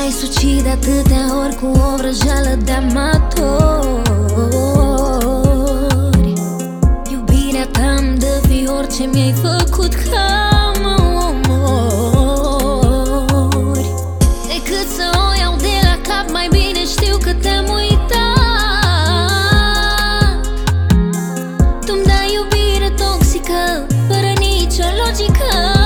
te-ai sucit de atâtea ori cu o vrăjeală de amatori. Iubirea ta-mi dă fior, ce mi-ai făcut ca mă omori. Decât să o iau de la cap, mai bine știu că te-am uitat. Tu-mi dai iubire toxică, fără nicio logică.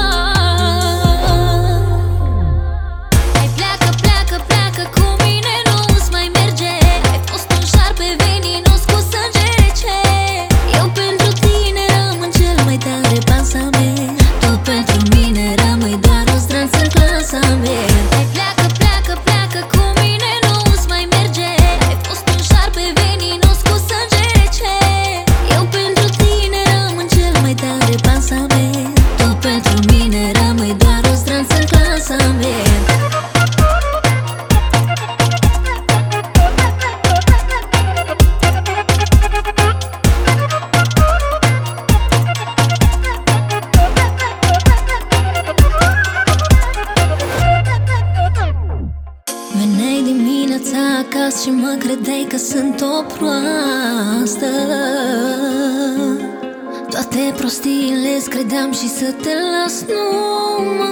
Veneai dimineața acasă și mă credeai că sunt o proastă. Toate prostiile-ți credeam și să te las nu mă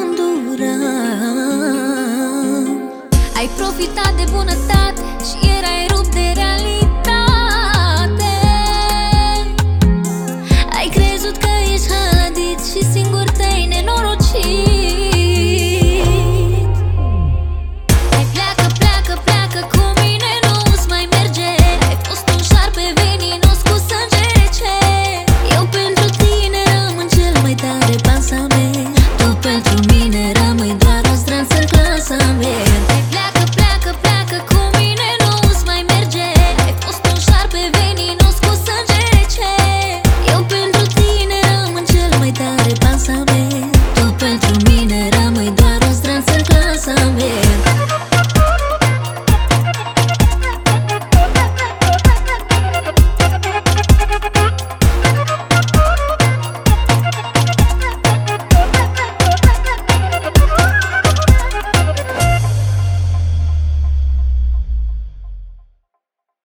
înduram. Ai profitat de bunătate și erai rupt de realitate.